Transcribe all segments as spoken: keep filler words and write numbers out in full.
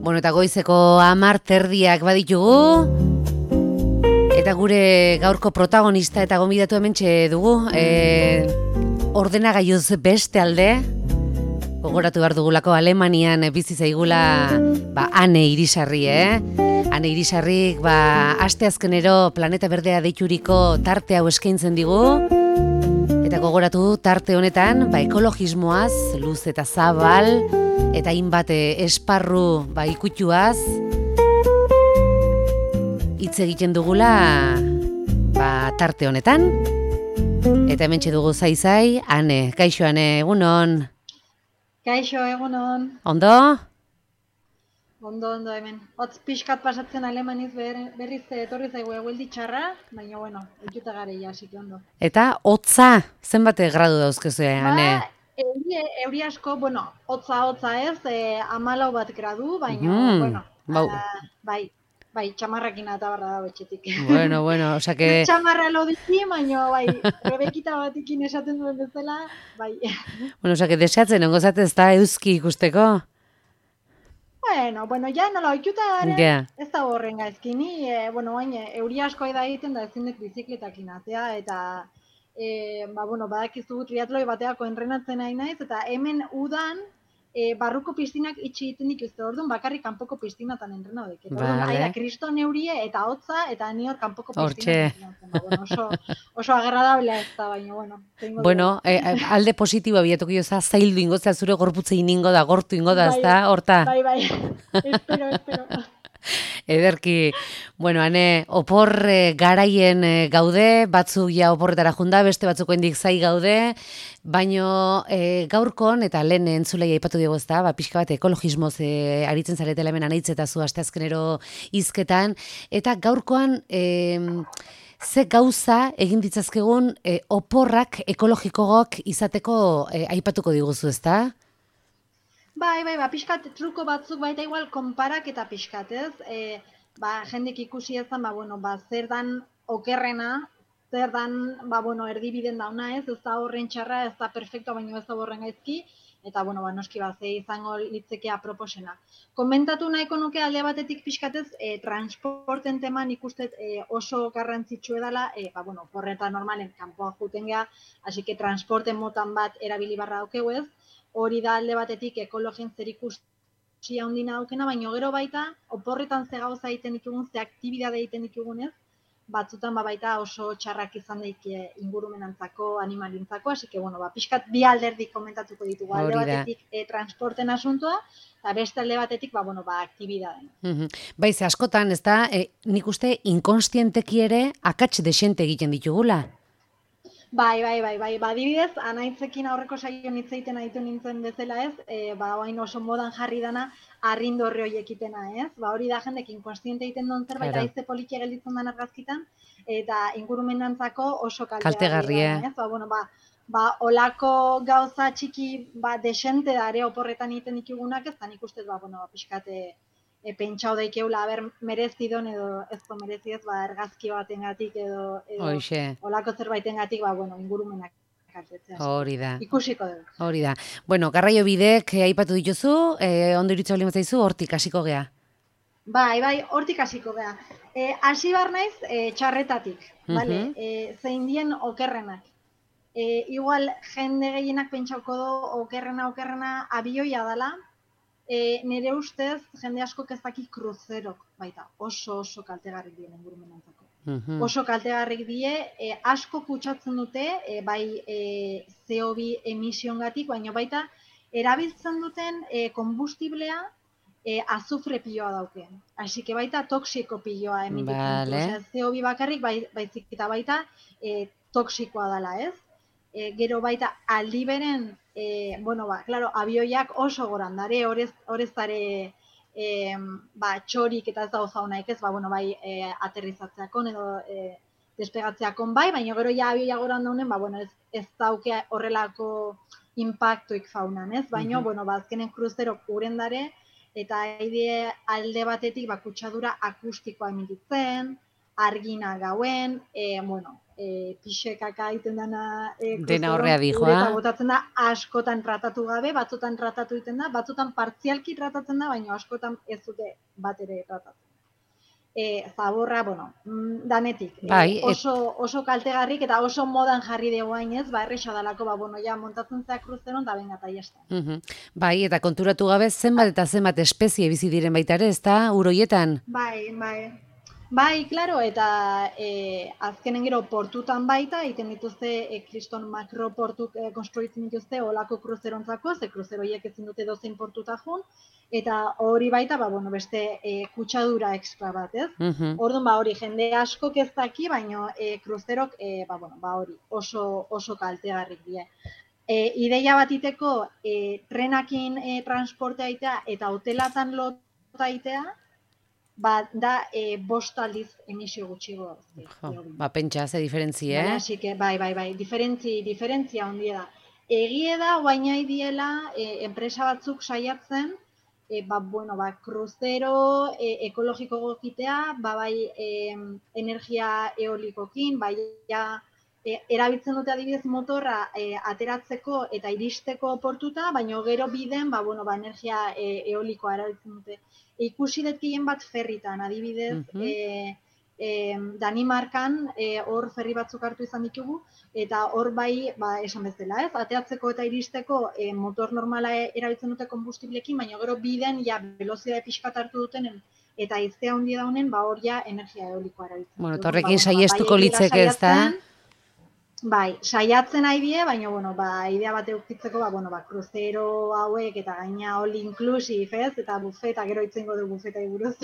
Bueno, eta goizeko hamar terdiak baditugu. Eta gure gaurko protagonista eta gonbidatu hementxe dugu. E, ordenagailuz beste alde. Gogoratu behar dugulako Alemanian bizi zaigula ba, Ane Irisarri, eh? Ane Irisarrik ba, asteazkenero Planeta Berdea deituriko tarte hau eskaintzen digu. Eta gogoratu tarte honetan ba, ekologismoaz, luz eta zabal, eta hainbat esparru ba, ikutuaz hitz egiten dugula ba, tarte honetan. Eta hementxe dugu zai-zai, Ane, kaixo Ane, egunon. Kaixo, egunon. Ondo? Ondo, ondo hemen. Hotz pixkat pasatzen Alemaniz ber, berriz etorri zaigu egueldi txarra, baina bueno, oituta gare ja, así que ondo. Eta hotza, zenbat gradu dauzkezu, Ane? Ba, euri, euri asko, bueno, hotza, hotza ez, e, amalau bat gradu, baina, Mm, bueno, bau. a, bai, bai, txamarrakin eta barra da betxetik. Bueno, bueno, osea que... Txamarra lo diki, baina, bai, rebekita batikin esaten duen bezala, bai. Bueno, osea que deseatzen ongo zate ez da euski ikusteko? Bueno, bueno, ja nola oituta garen, Gea. ez da horren gaizkini, e, bueno, baina euri asko da egiten da ezin dut bizikletakin atea, eta, e, ba, bueno, badakizu triatloi bateako entrenatzen nahi naiz, eta hemen udan, e, barruko piztinak itxi egiten dituzte, orduan bakarrik kanpoko piztinatan entrenau dek. Orduan, Vale. aia, kriston eurie eta hotza, eta ni hor kanpoko Hortxe. piztinak entrenatzen. Ba, bueno, oso, oso agradable ez da, baina, bueno. egingo Bueno, dugu. eh, alde positiboa bilatuko joza, zaildu ingozea zure gorputza iningo da, gortu ingo da, Bai, ez da, horta? Bai, bai, espero, espero. Ederki, bueno, Ane, opor eh, garaien eh, gaude, batzuk ja oporretara junda, beste batzuk hendik zai gaude, baino eh, gaurkon, eta lehen entzulei aipatu dugu ez da, ba, pixka bat ekologismoz eh, aritzen zaretela hemen anaitz eta zu asteazkenero hizketan, eta gaurkoan eh, ze gauza egin ditzazkegun eh, oporrak ekologikogok izateko eh, aipatuko diguzu ez da? Bai, bai, ba, pixkat truko batzuk baita igual konparak eta pixkat, ez? E, ba, jendik ikusi ezan, ba, bueno, ba, zer dan okerrena, zer dan, ba, bueno, erdibiden dauna, ez? Ez da horren txarra, ez da perfecto, baina ez da horren gaizki, eta, bueno, ba, noski ba, ze izango litzekea proposena. Komentatu nahiko nuke alde batetik pixkatez, e, transporten teman ikustet e, oso garrantzitsu edala, e, ba, bueno, porreta normalen kanpoa juten geha, hasi que transporten motan bat erabili barra daukegu ez, hori da alde batetik ekologien zer ikusi handina daukena, baina gero baita, oporretan ze gauza egiten ditugun, ze aktibidade egiten ditugunez, batzutan ba baita oso txarrak izan daik ingurumenantzako, animalintzako, hasi que, bueno, ba, pixkat bi alderdik komentatuko ditugu, alde Hori da. batetik e, transporten asuntoa, eta beste alde batetik, ba, bueno, ba, aktibidadeen. Mhm. Bai, ze askotan, ez da, e, nik uste inkonstienteki ere akats desente egiten ditugula. Bai, bai, bai, bai, ba, adibidez, anaitzekin aurreko saioan hitz egiten aditu nintzen bezala ez, e, ba, bain oso modan jarri dana arrindorri horiek itena ez, ba, hori da jendek inkonstiente egiten duen zerbait, Claro. aize polikia gelditzen den argazkitan, eta ingurumenantzako oso Kaltegarria. kaltegarria, ez, ba, bueno, ba, ba, olako gauza txiki, ba, desente da ere oporretan egiten ditugunak ez, eta nik ustez, ba, bueno, ba, pixkate, e, pentsau daikeula, aber, merezidon edo ezko merezi ez, ba, argazki batengatik edo, edo Hoxe, olako zerbaitengatik, ba, bueno, ingurumenak kaltetzea. hori da. Ikusiko dugu. Hori da. Bueno, garraio bidek eh, aipatu dituzu, eh, ondo iritsa bali mazaizu, hortik hasiko gea. Bai, bai, hortik hasiko gea. E, hasi bar naiz e, txarretatik, bale? Mhm. E, zein dien okerrenak. E, igual jende gehienak pentsauko do okerrena okerrena abioia dala, e, nire ustez jende asko ez daki kruzerok baita, oso oso kaltegarrik dien ingurumenantzako. Mhm. Oso kaltegarrik die, e, asko kutsatzen dute, e, bai e, C O bi emisiongatik, baina baita erabiltzen duten e, konbustiblea e, azufre piloa dauke. Así que baita toxiko piloa emititzen Vale. du. Osea, C O bi bakarrik bai, baizik eta baita e, toxikoa dela, ez? E, gero baita aldi beren, e, bueno, ba, claro, abioiak oso goran dare, horez, horez dare e, ba, txorik eta ez da ozauna ez, ba, bueno, bai, e, aterrizatzeakon edo e, despegatzeakon bai, baina gero ja abioia goran daunen, ba, bueno, ez, ez dauke horrelako impactoik faunan, ez? Baina, Mhm. bueno, ba, azkenen kruzerok uren dare, eta haide alde batetik ba, kutsadura akustikoa emititzen, argina gauen, e, bueno, e, pixekaka egiten dana e, Dena kruzeron, horrea dijoa. ureta botatzen da askotan tratatu gabe, batzutan tratatu egiten da, batzutan partzialki tratatzen da, baina askotan ez dute bat ere tratatzen. E, zaborra, bueno, mm, danetik, Bai, e, et, oso, oso kaltegarrik eta oso modan jarri dugu hainez, ba, erresa dalako, ba, bueno, ja, montatzen zea kruzeron, da benga, eta jazta. mhm. Bai, eta konturatu gabe zenbat eta zenbat espezie bizi diren baita ere, ezta, uroietan? Bai, bai. Bai, claro, eta e, azkenen gero portutan baita, egiten dituzte e, kriston makroportuk e, konstruitzen dituzte olako kruzerontzako, ze kruzeroiek ezin dute dozein portuta jun, eta hori baita, ba, bueno, beste e, kutsadura ekstra bat, ez? Mhm. Orduan, ba, hori, jende askok ez daki, baino e, kruzerok, e, ba, bueno, ba, hori, oso, oso kaltegarrik die. E, ideia bat iteko, e, trenakin e, transportea itea eta hotelatan lota itea, ba, da e, bost aldiz emisio gutxigo. Jo, ba, pentsa, ze diferentzi, Vale, eh? así que, bai, bai, bai, diferentzi, diferentzia handia da. Egie da, oain nahi diela, e, enpresa batzuk saiatzen, e, ba, bueno, ba, kruzero e, ekologiko gokitea, ba, bai, e, energia eolikokin, bai, ja, e, erabiltzen dute adibidez motorra e, ateratzeko eta iristeko portuta, baina gero biden, ba, bueno, ba, energia e, eolikoa erabiltzen dute. E, ikusi dut gehien bat ferritan, adibidez, Mhm. e, e, Danimarkan e, hor ferri batzuk hartu izan ditugu, eta hor bai, ba, esan bezala, ez, ateatzeko eta iristeko e, motor normala erabiltzen dute kombustiblekin, baina gero biden, ja, velozitate pixkat hartu dutenen, eta iztea handia daunen, ba, hor ja, energia eolikoa erabiltzen. Bueno, Orduan, torrekin ba, bueno, ba, saiestuko bai, egia da litzeke, ezta? saiatzen, Bai, saiatzen nahi die, baina, bueno, ba, idea bat eukitzeko, ba, bueno, ba, kruzero hauek eta gaina all inclusive, ez? Eta bufeta, gero itzengo du bufetai buruz.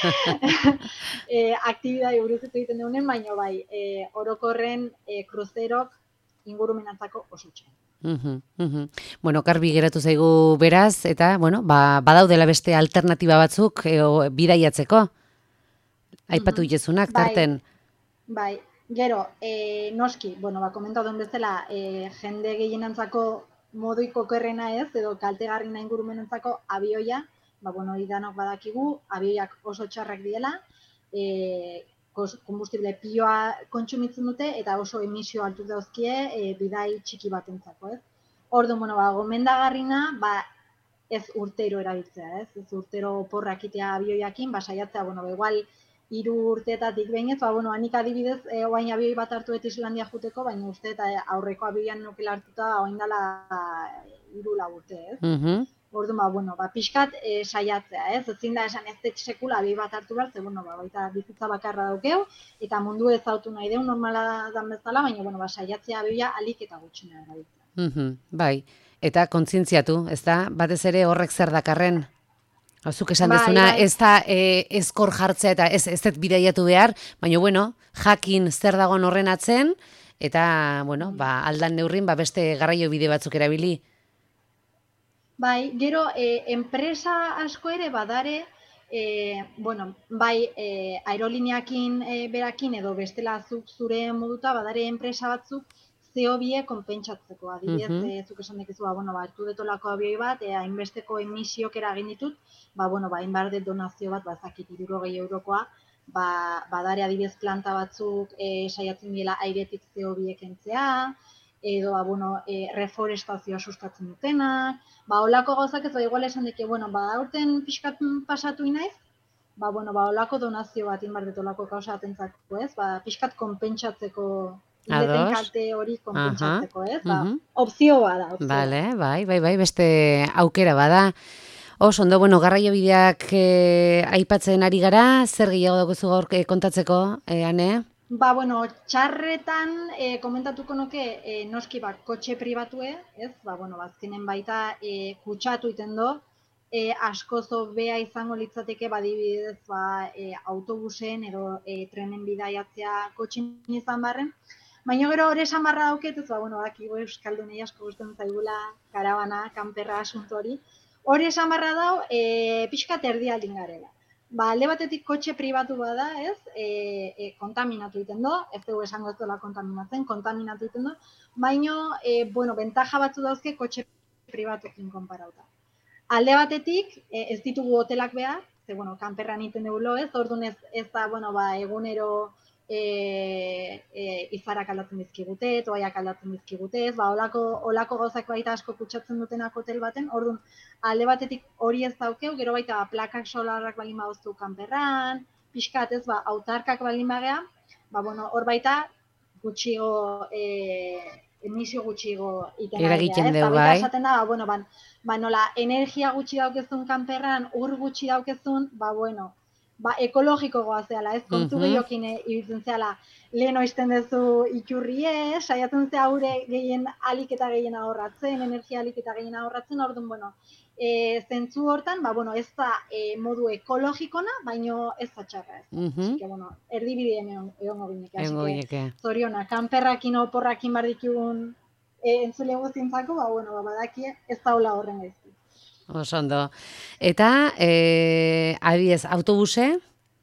e, aktibidade buruz ez egiten duenen, baina, bai, e, orokorren e, kruzerok ingurumenantzako oso txan. Mhm, mhm. Bueno, garbi geratu zaigu beraz, eta, bueno, ba, badaudela beste alternatiba batzuk e, o, bidaiatzeko. Aipatu Mhm. dituzunak, Bai, tarten. bai, gero, e, noski, bueno, ba, komentatu den bezala, e, jende gehienentzako moduiko okerrena ez, edo kaltegarrina ingurumenentzako abioia, ba, bueno, hori danok badakigu, abioiak oso txarrak diela, e, konbustible pioa kontsumitzen dute, eta oso emisio altu dauzkie e, bidai txiki batentzako, ez? Orduan, bueno, ba, gomendagarrina, ba, ez urtero erabiltzea, ez? Ez urtero oporrak itea abioiakin, ba, saiatzea, bueno, ba, igual, hiru urteetatik behin ez, ba, bueno, hanik adibidez, e, oain abioi bat hartu et Islandia juteko, baina uste eta aurreko abioian nukela hartuta oain dela hiru lau urte, ez? Mhm. Orduan, ba, bueno, ba, pixkat e, saiatzea, ez? Ezin da esan ez dut sekula abioi bat hartu behar, ze, bueno, ba, baita bizitza bakarra daukeu, eta mundu ezautu nahi deu normala dan bezala, baina, bueno, ba, saiatzea abioia alik eta gutxina erabiltzea. Mhm, bai, eta kontzientziatu, ez da? Batez ere horrek zer dakarren? Zuk esan Bai, dezuna, bai. ez da e, ezkor jartzea eta ez ez dut bidaiatu behar, baina bueno, jakin zer dagoen horren atzen, eta, bueno, ba, aldan neurrin, ba, beste garraio bide batzuk erabili. Bai, gero, e, enpresa asko ere badare, e, bueno, bai, e, aeroliniakin e, berakin edo bestela zuk zure moduta badare enpresa batzuk C O bi konpentsatzeko. Adibidez, Mhm. e, zuk esan dekizu, ba, bueno, ba, hartu detolako abioi bat, e, hainbesteko emisiok eragin ditut, ba, bueno, ba, hainbar det donazio bat, ba, zakit, hirurogei eurokoa, ba, badare adibidez planta batzuk e, saiatzen diela airetik C O bi kentzea, edo, ba, bueno, e, reforestazioa sustatzen dutenak, ba, holako gauzak ez, ba, igual esan deke, bueno, ba, aurten pixkat pasatu inaiz, ba, bueno, ba, holako donazio bat inbardet holako kausa atentzako, ez, ba, pixkat konpentsatzeko, indeten Ados. kalte hori Aha. konpentsatzeko, ez, ba, Mhm. opzio bada, opzio Bale, bada. bai, bai, bai, beste aukera bada. Oso, ondo, bueno, garraio bideak e, aipatzen ari gara, zer gehiago dagozu gaur e, kontatzeko, e, Ane? Ba, bueno, txarretan e, komentatuko nuke e, noski ba, kotxe pribatue, ez? Ba, bueno, azkenen baita e, kutsatu iten do, e, asko zobea izango litzateke badibidez ba, e, autobusen edo e, trenen bidaiatzea kotxin izan barren. Baina gero hori esan barra dauket, ez ba, bueno, baki euskaldunei asko gusten zaigula karabana, kanperra asunto hori. Hori esan barra dau, e, pixkat erdialdin garela. Ba, alde batetik kotxe pribatu bada, ez, e, e, kontaminatu egiten do, ez dugu esango ez dola kontaminatzen, kontaminatu egiten do, baino, e, bueno, bentaja batzu dauzke kotxe pribatuekin konparauta. Alde batetik, e, ez ditugu hotelak behar, ze, bueno, kanperran egiten dugu lo, ez, orduan ez, ez da, bueno, ba, egunero e, e, izarak aldatzen dizkigute, toaiak aldatzen dizkigute, ba, olako, olako gauzak baita asko kutsatzen dutenak hotel baten, orduan, alde batetik hori ez daukeu, gero baita plakak solarrak balin bauztu kanperran, pixkat ez, ba, autarkak balin bagea, ba, bueno, hor baita gutxigo, e, emisio gutxigo iten Eragiten ez? deu, Eta baita bai. esaten da, ba, bueno, ba, ba, nola, energia gutxi daukezun kanperran, ur gutxi daukezun, ba, bueno, ba, ekologiko goazeala, ez kontu Mhm. gehiokin e, ibiltzen zehala, lehen oizten duzu ikurrie, saiatzen ze haure gehien alik eta gehien ahorratzen, energia alik eta gehien ahorratzen, orduan, bueno, e, zentzu hortan, ba, bueno, ez da e, modu ekologikona, baino ez da txarra ez. Mhm. Así que, bueno, erdibideen egon, egongo ginek, así Egongo que, gineke. zoriona, kanperrakin oporrakin bar ditugun e, entzule guztientzako, ba, bueno, ba, badakie ez daula horren gaizki. Oso ondo. Eta, e, adibidez, autobuse?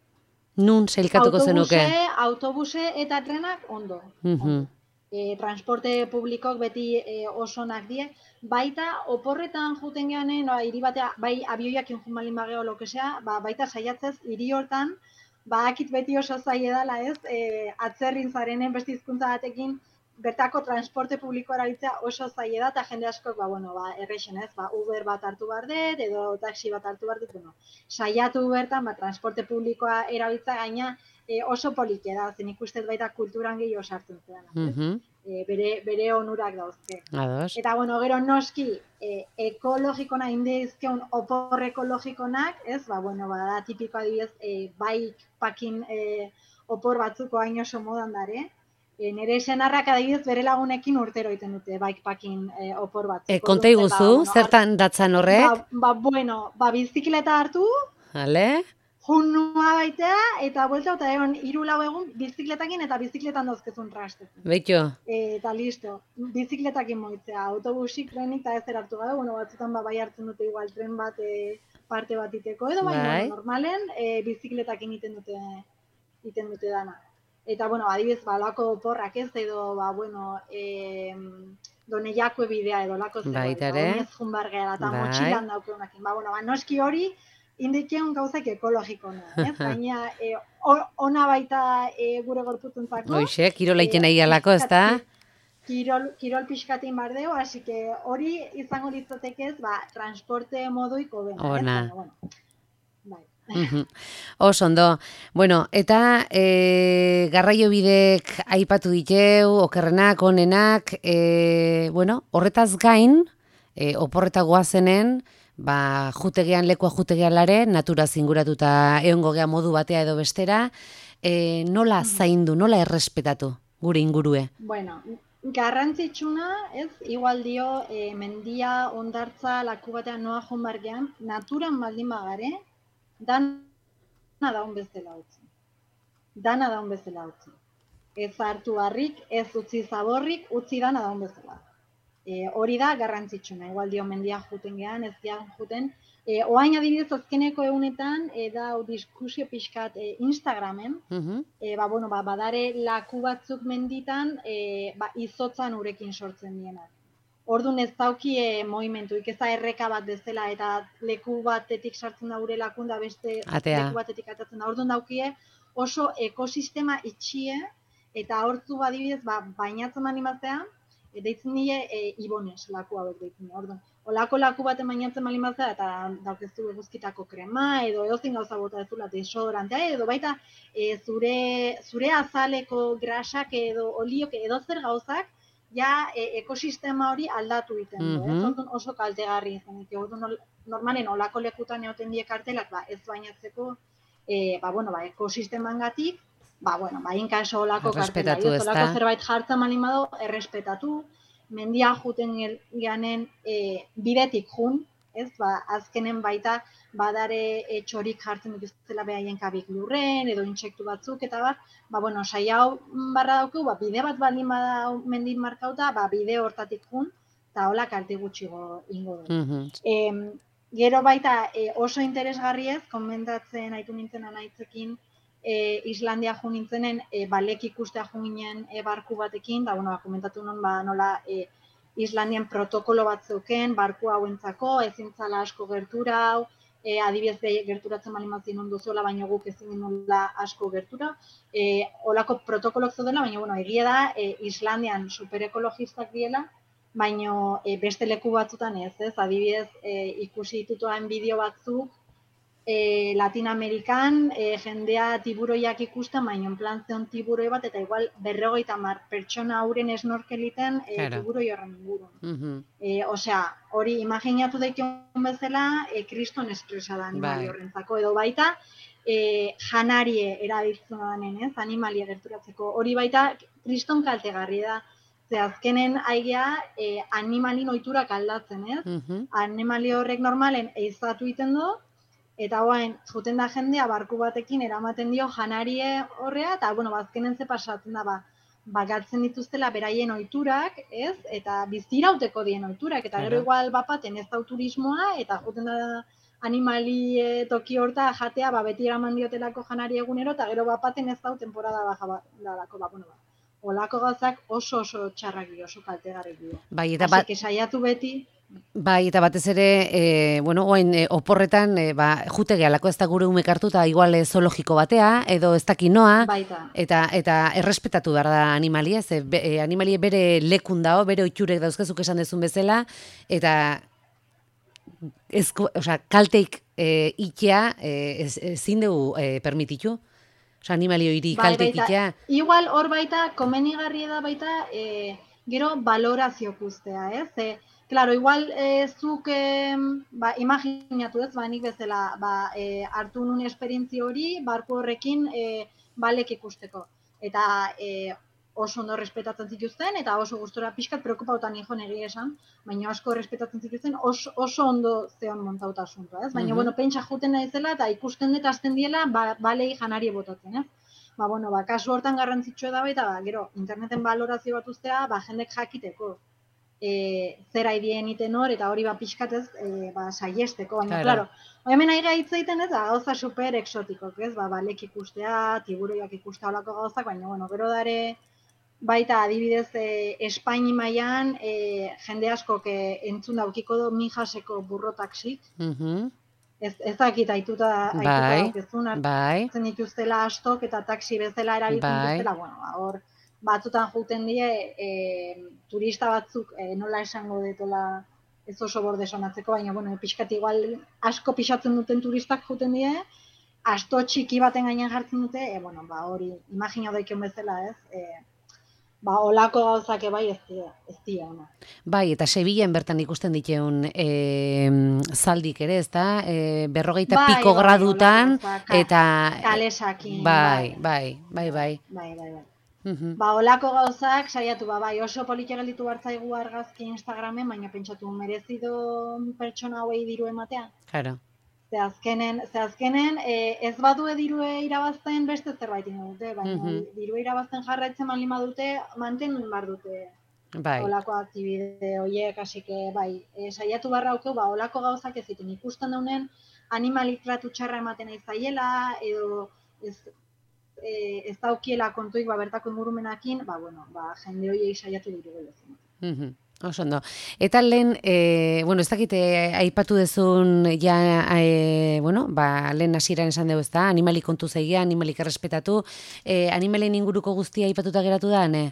Nun sailkatuko zenuke? Autobuse, autobuse eta trenak ondo. Mhm. ondo. E, transporte publikok beti e, oso onak die. Baita, oporretan juten geanen, ba, hiri batea, bai abioiak injun balin bageo lokesea, ba, baita saiatzez, hiri hortan, ba, akit beti oso zaie dela, ez, e, atzerrin zarenen beste hizkuntza batekin, bertako transporte publikoa erabiltzea oso zaie da, eta jende askok, ba, bueno, ba, errexen ez, ba, Uber bat hartu behar dut, edo taxi bat hartu behar dut, bueno, saiatu bertan, ba, transporte publikoa erabiltza gaina e, oso polite da, zen ikustez baita kulturan gehiago sartzen zean, Mhm. e, bere, bere onurak dauzke. Ados. Eta, bueno, gero noski, e, ekologikona, indizkeun opor ekologikonak, ez, ba, bueno, ba, da tipiko adibidez, e, bike packing e, opor batzuko hain oso modan dare, e, nire senarrak adibidez bere lagunekin urtero egiten dute bikepacking e, opor batzuk. E, konta iguzu, ba, bueno, zertan datzan horrek? Ba, ba, bueno, ba, bizikleta hartu, Hale? junua baitea, eta buelta, eta egon, hiru lau egun bizikletakin eta bizikletan dauzkezun rastetzen. Beito. E, eta listo, bizikletakin moitzea, autobusik, trenik eta ez erartu gabe, bueno, batzutan ba, bai hartzen dute igual tren bat e, parte bat iteko, edo baina Bai. bueno, normalen e, bizikletakin iten dute, iten dute dana. Eta, bueno, adibidez, ba, lako porrak ez, edo, ba, bueno, e, doneiako bidea edo lako zerbait, Baita ba, ere. oinez jun behar gara, eta Bai. motxilan daukeonakin. Ba, bueno, ba, noski hori, indikeun gauzak ekologikona, ez? Gaina, e, o- ona baita e, gure gorputzuntzako. Hoxe, kirola iten nahi alako, ez da? Kirol, kirol pixkatin bardeo, hasi que hori izango litzateke ez, ba, transporte moduiko bena, ez? Ona. Baina, bueno, bai. Mhm. Oso ondo. Bueno, eta e, garraio bidek aipatu diteu, okerrenak, onenak, e, bueno, horretaz gain, e, oporreta goazenen, ba, jutegean, lekua jutegean lare, natura zinguratuta egongo gea modu batea edo bestera, e, nola zaindu, nola errespetatu gure ingurue? Bueno, garrantzitsuna, ez, igual dio, e, mendia, ondartza, laku batean noa joan bargean, naturan baldin bagare, dana daun bezala utzi. Dana daun bezala utzi. Ez hartu harrik, ez utzi zaborrik, utzi dana daun bezala. E, hori da garrantzitsuna, igual dio mendia juten gean, ez gean juten. E, oain adibidez azkeneko egunetan, e, da diskusio pixkat e, Instagramen, Mhm. e, ba, bueno, ba, badare laku batzuk menditan e, ba, izotzan urekin sortzen dienak. Orduan ez dauki e, movimentuik, ez da erreka bat bezala, eta leku batetik sartzen da ure lakun da beste Atea. leku batetik atatzen da. Orduan daukie oso ekosistema itxie, eta hortzu badibidez, ba, bainatzen mani batzea, e, deitzen nire e, ibones laku hauek deitzen nire. Orduan, olako laku baten bainatzen mali batzea, eta daukeztu eguzkitako krema, edo edozein gauza bota dezula desodorantea, edo baita e, zure, zure azaleko grasak edo oliok edo zer gauzak, ja e, ekosistema hori aldatu egiten du, ez? Mhm. Orduan oso kaltegarri izan ditu. Orduan normalen olako lekutan egoten die kartelak, ba, ez bainatzeko, e, ba, bueno, ba, ekosistemangatik, ba, bueno, ba, inkaso olako kartela, Errespetatu, ez? ezta? Olako zerbait jartzen mali badu, errespetatu, mendia juten geanen e, bidetik jun, ez? Ba, azkenen baita badare e, txorik jartzen dituztela behaien kabik lurren, edo intsektu batzuk, eta bar, ba, bueno, saia hau barra dauku, ba, bide bat baldin bada mendin markauta, ba, bide hortatik jun, eta hola kalte gutxigo ingo du. Mhm. E, gero baita e, oso interesgarri ez, komentatzen aitu nintzen anaitzekin, e, Islandia jo nintzenen, e, balek ikustea jo ginen e, barku batekin, da, bueno, ba, komentatu non, ba, nola, e, Islandian protokolo bat zeuken, barku hauentzako, ezin zala asko gertura hau, e, adibidez gerturatzen bali mazien ondo zola, baina guk ezin ginula asko gertura. E, olako protokolok zaudela, baina bueno, egia da, e, Islandian superekologistak diela, baina e, beste leku batzutan ez, ez? Adibidez, e, ikusi ditutoan bideo batzuk, E, Latinoamerikan e, jendea tiburoiak ikusten, baina en plan zeon tiburoi bat, eta igual berrogeita mar pertsona hauren esnorkeliten e, Claro. tiburoi horren ingurun. Mhm. E, osea, hori imaginatu daikion bezala, e, kriston espresa da animali Bai. horrentzako, edo baita, e, janarie erabiltzen danen, ez, animalia gerturatzeko. Hori baita, kriston kaltegarri da. Ze azkenen aigea e, animalin oiturak aldatzen, ez? Mhm. Animali horrek normalen eizatu iten du, eta guain, juten da jendea barku batekin eramaten dio janarie horrea, eta, bueno, bazkenen ze pasatzen da, ba, bagatzen dituztela beraien ohiturak, ez? Eta bizirauteko dien ohiturak, eta Claro. gero igual bapaten ez da turismoa, eta juten da animali e, toki horta jatea, ba, beti eraman diotelako janari egunero, eta gero bapaten ez da temporada baja ba, dalako, ba, bueno, ba. Olako gauzak oso oso txarrak dio, oso kaltegarrik dio. Bai, eta Así bat, que saiatu beti, bai, eta batez ere, e, bueno, oain e, oporretan, e, ba, jute gehalako ez da gure umek hartu, eta igual e, zoologiko batea, edo ez dakinoa, baita. eta eta errespetatu behar da animalia, ze be, e, animalia bere lekun dao, bere oiturek dauzkezuk esan dezun bezala, eta ezko, osea, kalteik e, itea e, ez, ezin dugu e, permititu. Osea, animalio hiri Bai, kalteik baita, itea. igual hor baita, komenigarri da baita, e, gero balorazio guztea, ez? E, claro, igual e, zuk, e, ba, imaginatu ez, ba, nik bezala, ba, e, hartu nun esperientzia hori, barku horrekin e, balek ikusteko. Eta e, oso ondo respetatzen zituzten, eta oso gustora pixkat preokupautan nijon egia esan, baina asko respetatzen zituzten, oso, oso ondo zeon montauta asuntoa, ez? Baina, Mhm. bueno, pentsa juten naizela, eta ikusten dut azten diela, ba, balei janari botatzen, ez? Ba, bueno, ba, kasu hortan garrantzitsua da baita, ba, gero, interneten balorazio bat uztea, ba, jendek jakiteko e, zera idien iten hor, eta hori ba pixkatez e, ba, saiesteko, baina, Claro. claro, hemen aiga hitz egiten ez, ba, gauza super exotikok, ez, ba, balek ikustea, tiburoiak ikustea olako gauzak, baina, bueno, gero dare, baita adibidez e, Espaini mailan e, jende askok e, entzun daukiko do Mijaseko burro taxik, Mhm. ez, ez dakit aituta, aituta Bai, daukezun, bai, hartzen dituztela astok eta taxi bezala erabiltzen bai. dituztela, bueno, ba, hor batzutan juten die e, turista batzuk e, nola esango detola ez oso borde sonatzeko, baina bueno, pixkat igual asko pixatzen duten turistak juten die, asto txiki baten gainean jartzen dute, e, bueno, ba hori, imagina doiken bezala, ez? E, ba, olako gauzak bai ez dira, ez dira, ona. Bai, eta Sevillan bertan ikusten diteun e, zaldik ere, ez da? E, berrogeita Bai, piko bai, gradutan, olako gauzak, ka- eta... kalesakin, Bai, bai, bai, bai. Bai, bai, bai. Mhm. Ba, olako gauzak saiatu, ba, bai, oso politia gelditu hartzaigu argazki Instagramen, baina pentsatu merezido pertsona hauei diru ematea. Claro. Ze azkenen, ze azkenen e, ez badue dirue irabazten beste zerbait ingo dute, baina Mhm. dirue irabazten jarraitzen baldin badute, mantendu bar dute Bai. olako aktibide horiek, así que bai, e, saiatu barra aukeu, ba, olako gauzak ez ziten ikusten daunen animalik tratu txarra ematen ez zaiela, edo ez, e, ez daukiela kontuik ba, bertako ingurumenakin, ba, bueno, ba, jende horiei saiatu diru gelezen. Mhm. Oso ondo. Eta lehen, e, bueno, ez dakite aipatu dezun, ja, e, bueno, ba, lehen hasieran esan dugu ez da, animalik kontu zeigia, animalik errespetatu, e, animalen inguruko guztia aipatuta geratu da, ne?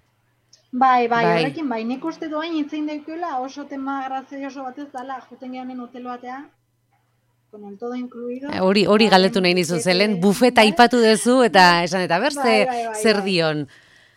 Bai, bai, Bai. horrekin, bai, nik uste doain itzein daukela oso tema grazioso batez dala, juten gehanen hotel batea, con el todo incluido. Hori hori galdetu nahi nizu zelen, bufeta aipatu duzu eta esan eta ber Bai, ze- bai, bai, zer bai. dion.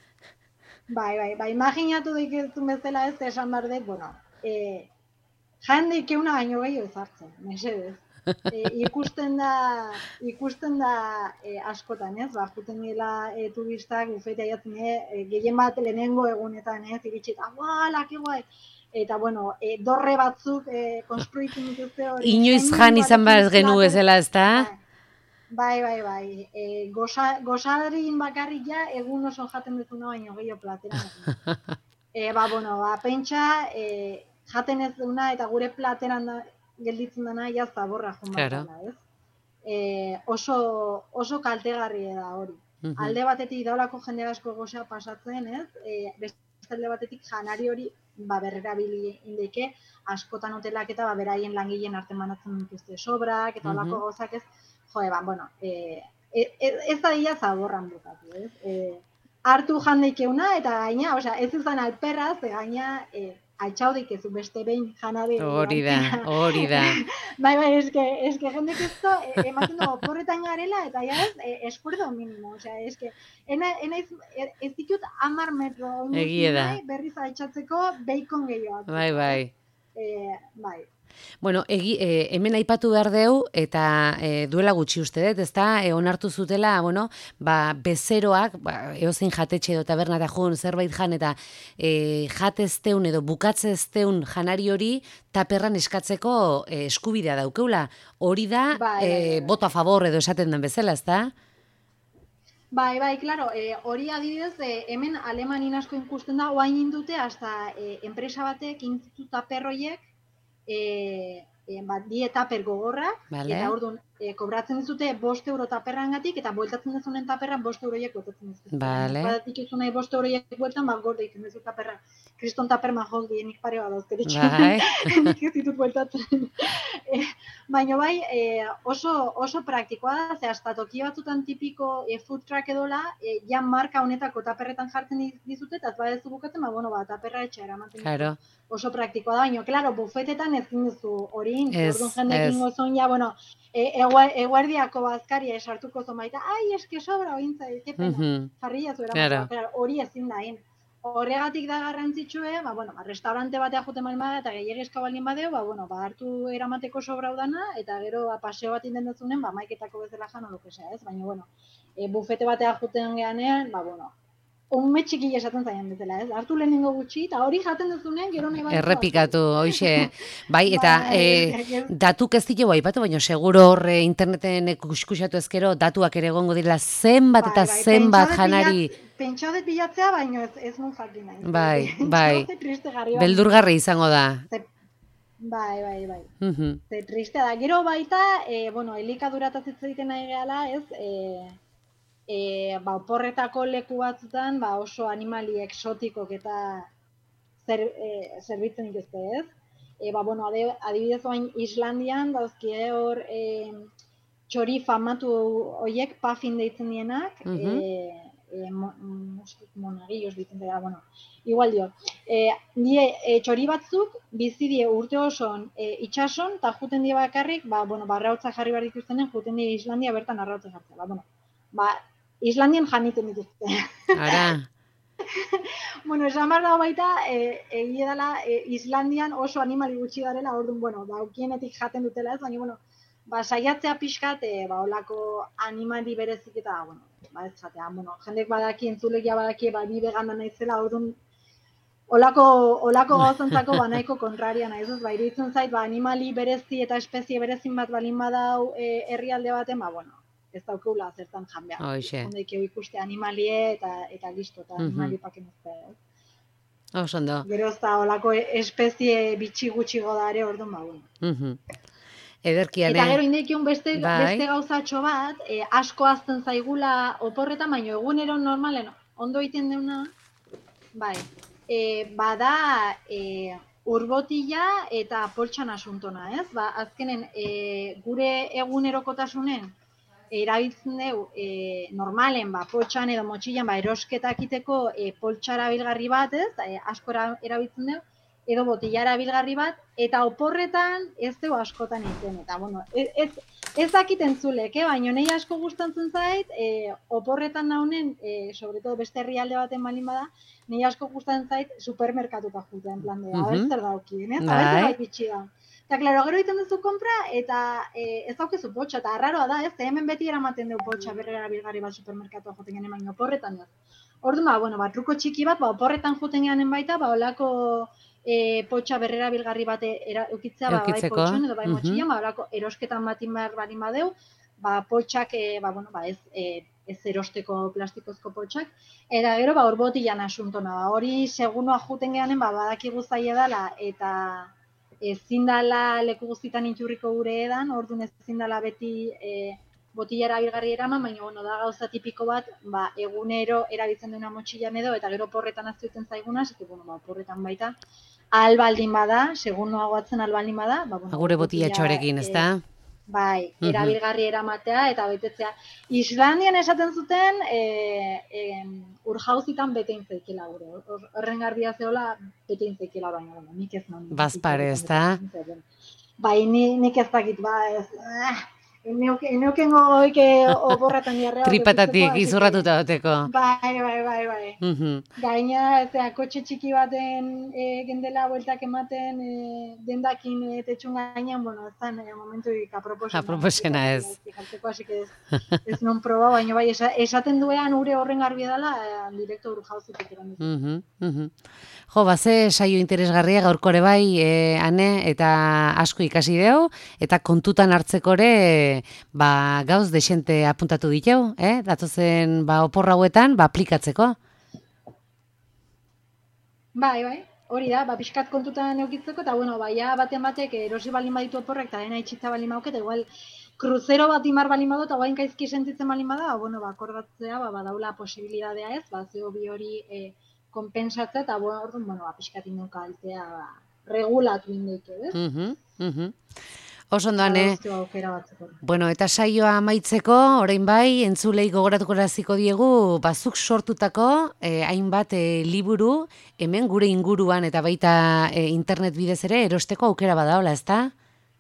Bai, bai, bai, imaginatu daikezun bezala ez esan behar dut, bueno, e, jandik euna baino gehiago ezartzen, mesedez. E, ikusten da, ikusten da e, askotan, ez? Ba, juten dira e, turistak bufetea jatzen, e, gehien bat lehenengo egunetan, ez? Iritsi eta, guala, ke guai! Eta, bueno, e, dorre batzuk e, konstruitzen dituzte hori. Inoiz jende jan izan behar batekin genu plater- bezala, ez da? Bai, bai, bai. E, goza, gozadrin bakarrik ja, egun oso jaten duzuna baino gehiago plateran. e, ba, bueno, ba, pentsa, e, jaten ez duna eta gure plateran da, gelditzen dena, ja zaborra joan behar Claro. dela, ez? E, oso, oso kaltegarria da hori. Mhm. Alde batetik daulako jende asko gozea pasatzen, ez? E, beste beste alde batetik janari hori ba, berrerabili indeke, askotan hotelak eta ba, beraien langileen artean banatzen dituzte sobrak, eta holako Mhm. gauzak ez, jo, ba, bueno, e, e, ez da dira zaborran bukatu, ez? E, hartu jandeikeuna, eta gaina, osea, ez izan alperraz, e, gaina, e, altxaudik ez beste behin janari Hori da, antzera. hori da. Bai, bai, eske, eske jendek ez da, e, ematen dugu oporretan garela, eta ja ez, e, eskuerdo minimo, osea, eske, ena, ena ez, ez ditut amar metro Egie oinuzin da. nahi, berriz altxatzeko bacon gehiago. Bai, bai. E, bai. Bueno, egi, e, hemen aipatu behar deu, eta e, duela gutxi uste dut, ezta, e, onartu zutela, bueno, ba, bezeroak, ba, eozein jatetxe edo tabernata jun, zerbait jan, eta e, jatezteun edo bukatzezteun janari hori, taperran eskatzeko e, eskubidea daukeula. Hori da, Bai, bai, e, bai. bota favor edo esaten den bezala, ezta? Bai, bai, claro, eh, hori adibidez, eh, hemen Alemanin asko ikusten da, oain indute, hasta eh, enpresa batek intzitu taper horiek, eh, eh, bat, die taper gogorrak, Vale. eta orduan, eh, kobratzen dizute bost euro taperrangatik, eta bueltatzen dezunen taperran bost euroiek botatzen dizute. Vale. Bat dituzu nahi bost euroiek bueltan, bat gorde egiten duzu taperra. Kriston taper majok dienik pare bat dauzkeritxu. Bai. Nik ez ditut bueltatzen. eh, Baina bai, eh, oso, oso praktikoa da, ze hasta toki batzutan tipiko eh, food truck edola, eh, jan marka honetako taperretan jartzen dizute, eta ez badezu bukatzen, ba, bueno, ba, taperra etxe eramaten Claro. dizu. Oso praktikoa da, baina, claro, bufetetan ezin duzu hori, Ez, orduan jendekin ez. gozon, ja, bueno, e, egua- eguerdiako bazkaria esartuko zon baita, ai, eske sobra, ointza, ke pena, Mhm. jarri jazu Claro. eramaten, claro, hori ezin da, hein. Horregatik da garrantzitsue, ba, bueno, ba, restaurante batea joten baldin bada eta gehiagizka baldin badeu, ba, bueno, ba, hartu eramateko sobra udana, eta gero ba, paseo bat inden duzunen, ba, maiketako bezala jan oloke sea, ez? Baina, bueno, e, bufete batea joten geanean, ba, bueno, unme txiki esaten zaian bezala, ez? Hartu lehenengo gutxi, eta hori jaten duzunen, gero nahi bat. Errepikatu, hoxe. Bai, eta Bai, e, ez- datuk ez ditugu aipatu, baina seguro hor e, interneten kuskusatu ezkero datuak ere egongo dira zenbat eta Bai, bai, zenbat pentsau dut janari. bilat- Pentsau dut bilatzea, baina ez, ez nun jakin nahi. Bai, Pentsau bai. dut triste garri bat. Beldurgarri izango da. Ze- Bai, bai, bai. Mhm. Ze triste da. Gero baita, e, bueno, elikadurataz hitz egiten nahi gehala, ez? E, e, ba, oporretako leku batzutan, ba, oso animali exotikok eta zer, e, zerbitzen dituzte, ez? E, ba, bueno, ade, adibidez oain Islandian, dauzkie hor e, txori famatu hoiek puffin deitzen dienak, Mhm. e, e, mo, monagillos ditzen dira, bueno, igual dio. E, die, e, txori batzuk bizi die urte osoan e, itxason, eta juten die bakarrik, ba, bueno, ba, arrautza jarri behar dituztenen, juten die Islandia bertan arrautza jartzea. Ba, bueno, ba, Islandian janiten dituzte. Ara, Bueno, esan behar dago baita, e, egia dela, e, Islandian oso animali gutxi garela, orduan, bueno, ba, ukienetik jaten dutela ez, baina, bueno, ba, saiatzea pixkat, e, ba, olako animali berezik eta, bueno, ba, ez jatea, bueno, jendek badaki, entzulegia badaki, ba, bi vegana naizela, orduan, olako, olako gauzantzako ba, nahiko kontraria naiz, ez, ba, iruditzen zait, ba, animali berezi eta espezie berezin bat balin badau e, herrialde baten, ba, bueno, ez daukula zertan jan behar. Hoxe. Jendek ikuste animalie eta, eta listo, eta Mhm. animali paken ez. oso ondo. Gero ez da, olako espezie bitxi gutxi godare, orduan, ba, bueno. Mhm. Ederkian, Eta gero eh? indekion beste, Bai. beste gauzatxo bat, e, asko azten zaigula oporretan, baina egunero normalen ondo egiten deuna, bai, e, bada e, urbotila eta poltsan asuntona, ez? Ba, azkenen, e, gure egunerokotasunen erabiltzen dugu e, normalen, ba, poltsan edo motxilan, ba, erosketak iteko e, poltsa erabilgarri bat, ez? E, asko era- erabiltzen dugu, edo botila erabilgarri bat, eta oporretan ez dugu askotan egiten. Eta, bueno, ez, ez, ez dakit entzulek, eh? Baina nahi asko gustatzen zait, e, oporretan naunen, e, sobre todo beste herrialde baten balin bada, nahi asko gustatzen zait supermerkatuta jutea, en plan de, a ber Mhm. zer daukien, ez? A ber Bai. zer bai bitxi da. Eta, klaro, gero egiten duzu konpra, eta e, ez daukezu potxa, eta arraroa da, ez? Hemen beti eramaten dugu potxa berrera bilgarri bat supermerkatua joten genen, baina oporretan ez. Orduan, ba, bueno, ba, truko txiki bat, ba, oporretan joten geanen baita, ba, olako e, potxa berrera bilgarri bat era, eukitzea, ba, bai Eukitzeko. poltson edo bai Mhm. motxilan, ba, olako erosketan batin behar balin badeu, ba, potxak, e, ba, bueno, ba, ez, e, ez erosteko plastikozko potxak, eta gero, ba, hor botilan asuntona, ba, hori segunoa juten geanen, ba, badakigu zaila dela, eta ezin dala leku guztitan iturriko gure edan, orduan ezin dala beti e, botila erabilgarri eraman, baina bueno, da gauza tipiko bat, ba, egunero erabiltzen duena motxilan edo, eta gero porretan aztuiten zaiguna, zeke, bueno, ba, porretan baita, albaldin bada, segun noagoatzen albaldin bada, ba, bueno, Agure botilatxoarekin, ez da? Bai, erabilgarri eramatea eta betetzea. Islandian esaten zuten e, e, urjauzitan betein zeikela gure. Horren garbia zehola betein zeikela baina, bueno, nik ez non. Bazpare, ez da? Bai, ni, nik ez dakit, ba, ez... Eneuken gogoik oporretan diarrea. Tripatatik, izurratuta bateko. Bai, bai, bai, bai. Uh -huh. Gaina, ez da, kotxe txiki baten e, gendela bueltak ematen e, dendakin e, tetxun gainean, bueno, ez da, e, momentu aproposena. Aproposena ez. Así que ez, ez non proba, baina bai, esaten duean ure horren garbia dela, e, direkto ur jauzitik eran ditu. Uh -huh, uh -huh. Jo, baze saio interesgarria gaurkore bai, e, ane, eta asko ikasi deu, eta kontutan hartzekore, ba, gauz desente apuntatu diteu, eh? Datozen, ba, oporra hauetan, ba, aplikatzeko. Bai, bai, hori da, ba, pixkat kontutan eukitzeko, eta, bueno, baia baten batek erosi balin baditu oporrek, eta dena itxitza balin bauket, igual, kruzero bat imar balin badu, eta guain gaizki sentitzen balin bada, bueno, ba, akordatzea, ba, badaula posibilidadea ez, ba, zeo bi hori e, konpensatzea, eta, bueno, orduan, bueno, ba, pixkat inunka altea, ba, regulatu indeike, ez? Mhm, mhm. Oso ondoan, eh? Bueno, eta saioa amaitzeko, orain bai, entzulei gogoratuko raziko diegu, bazuk sortutako, eh, hainbat eh, liburu, hemen gure inguruan eta baita eh, internet bidez ere, erosteko aukera badaola, ez da?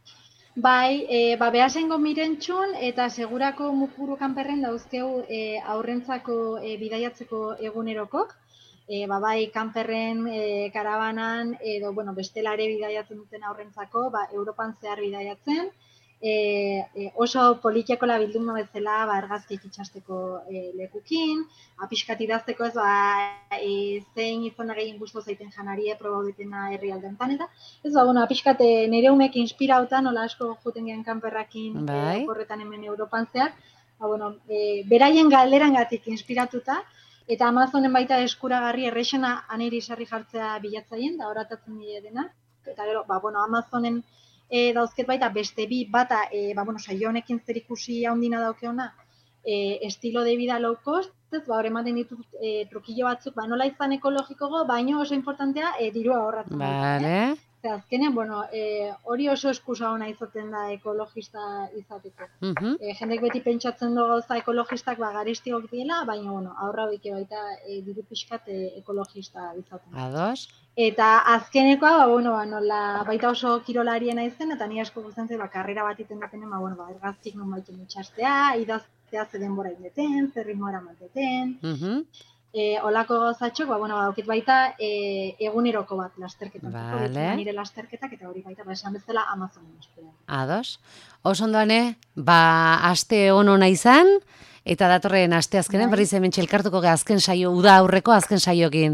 Bai, e, ba, behasengo mirentxun eta segurako mukuru kanperren dauzkeu e, aurrentzako e, bidaiatzeko egunerokok, E, ba, bai, kanperren, e, karabanan, edo, bueno, bestelare bidaiatzen duten aurrentzako, ba, Europan zehar bidaiatzen, e, e, oso politiakola bilduma bezala, ba, argazkiek itxasteko e, lekukin, apiskat idazteko ez, ba, e, zein izan gehien guztu zaiten janarie, proba ditena herrialdean eta, ez, ba, bueno, apiskat e, nire umek inspirautan, nola asko juten gen kanperrakin, bai. e, oporretan hemen Europan zehar, ba, bueno, e, beraien galderangatik inspiratuta, eta Amazonen baita eskuragarri errexena aneri sarri jartzea bilatzaien, da horatatzen dira dena. Eta gero, ba, bueno, Amazonen e, dauzket baita beste bi bata, e, ba, bueno, saio honekin zer ikusi handina daukeona, e, estilo de vida low cost, ez, ba, hor ematen ditut e, trukillo batzuk, ba, nola izan ekologikogo, baino oso importantea, e, dirua horratzen. Vale. Eh? Eta azkenean, bueno, e, hori oso eskusa ona izaten da ekologista izateko. Uh -huh. e, jendek beti pentsatzen du gauza ekologistak ba, garestigok diela, baina, bueno, aurra bike baita e, diru pixkat e, ekologista izaten. Ados. Eta azkenekoa, ba, bueno, ba, nola, baita oso kirolariena izen, eta ni asko gutzen ba, karrera bat iten dutenen, ba, bueno, ba, ergaztik non baiten itxastea, idaztea ze denbora indeten, zer ritmo eramateten, uh -huh. E, olako gauzatxok, ba, bueno, ba, baita e, eguneroko bat lasterketan. Vale. Nire lasterketak eta hori baita, ba, esan bezala Amazonen eskuetan. Ados. Oso ondoane, ba, aste honona izan, eta datorren aste azkenen, berriz hemen txelkartuko ge azken saio, uda aurreko azken saiokin.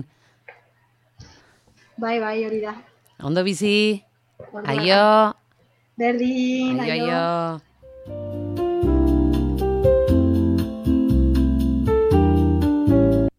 Bai, bai, hori da. Ondo bizi. Aio. Berdin, aio. Aio.